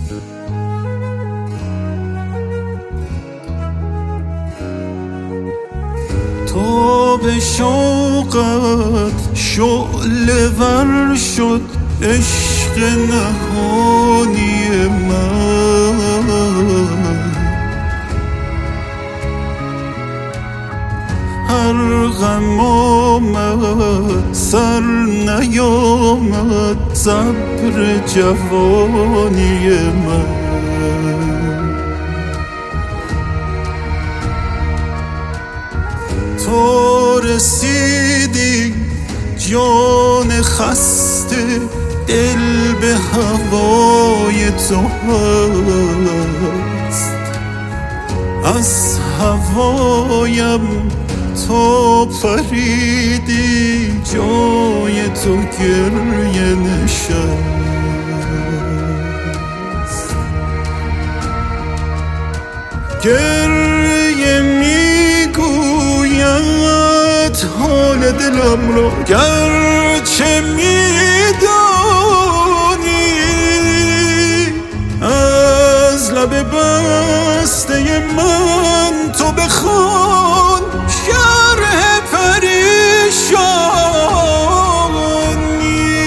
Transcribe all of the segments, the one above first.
تا به شوقت شعله ور شد عشق نهانی من، هر غم آمد سر نیامد صبر جوانی من. تو رسیدی جان خسته دل به هوای تو هست، از هوایم تو پریدی جای تو گریه نشست. گریه میگوید حال دلم را گرچه میدانی، از لب بسته من تو بخوان شرح پریشانی.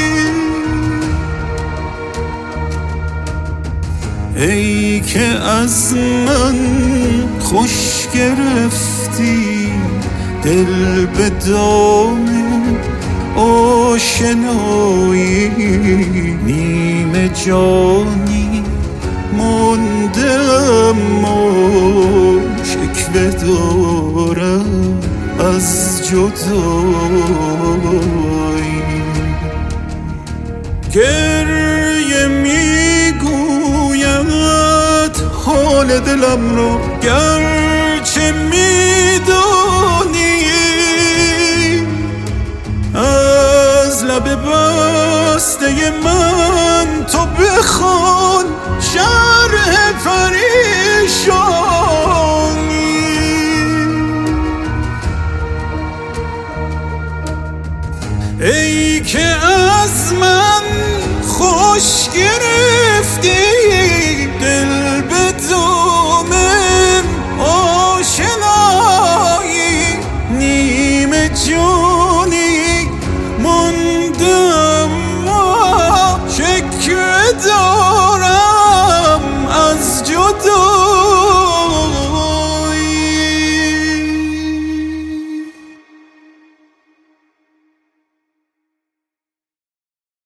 ای که از من خوش گرفتی دل به دام آشنایی، نیمه جانی مانده اما شکوه دارم از جدایی. گریه میگوید حال دلم را گرچه میدانی، از لب بسته من تو بخوان شرح پریشانی.